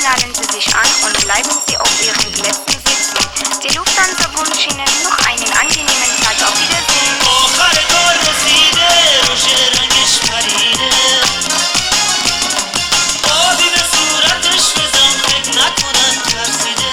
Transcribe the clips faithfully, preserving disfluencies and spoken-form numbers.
schnallen Sie sich an und bleiben Sie auf Ihren Plätzen sitzen. Die Lufthansa wünscht Ihnen noch einen angenehmen Tag. Auf Wiedersehen. آخر کار رسیده روشه رنگش پریده آبی به صورتش بزن فکر نکنن ترسیده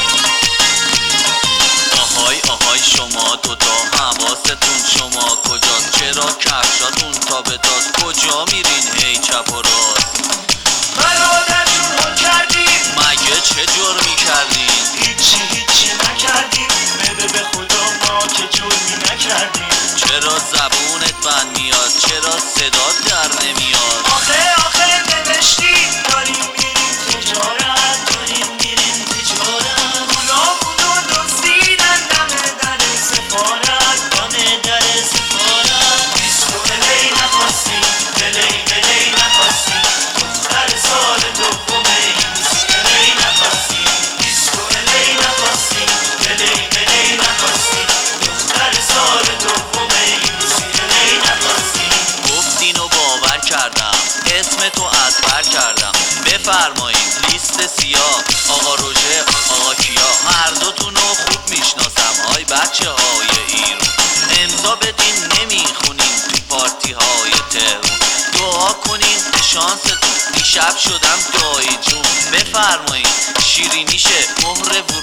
آهای آهای شما دوتا حواستون شما کجاست چرا کفشاتون تا به تاس کجا میرین هی چپ و راست برادر جون حل کردیم مگه چه جرمی کردین هیچی هیچی نکردیم بده به خدا ما که جرمی نکردیم چرا زبونت بند میاد چرا صدات در نمیاد آخه آخه نوشتی داریم میریم تجارت داریم میریم تجارت اونا اونو دزدیدن دم در سفارت دم در سفارت دیسکو الی نخواستی الی الی نخواستی دختر سال دومه ایسی الی نخواستی دیسکو الی نخواستی الی الی نخواستی دختر سال دومه ایسی الی نخواستی گفتین و باور کردم اسم تو از بر کردم بفرمایید لیست سیاه آقا روژه آقا کیا هر دوتونو خوب میشناسم های بچه های ایرون امضا بدین نمیخونین تو پارتی های تهرون دعا کنین به شانستون دیشب شدم دایی جون بفرمایید شیرینیشه مهر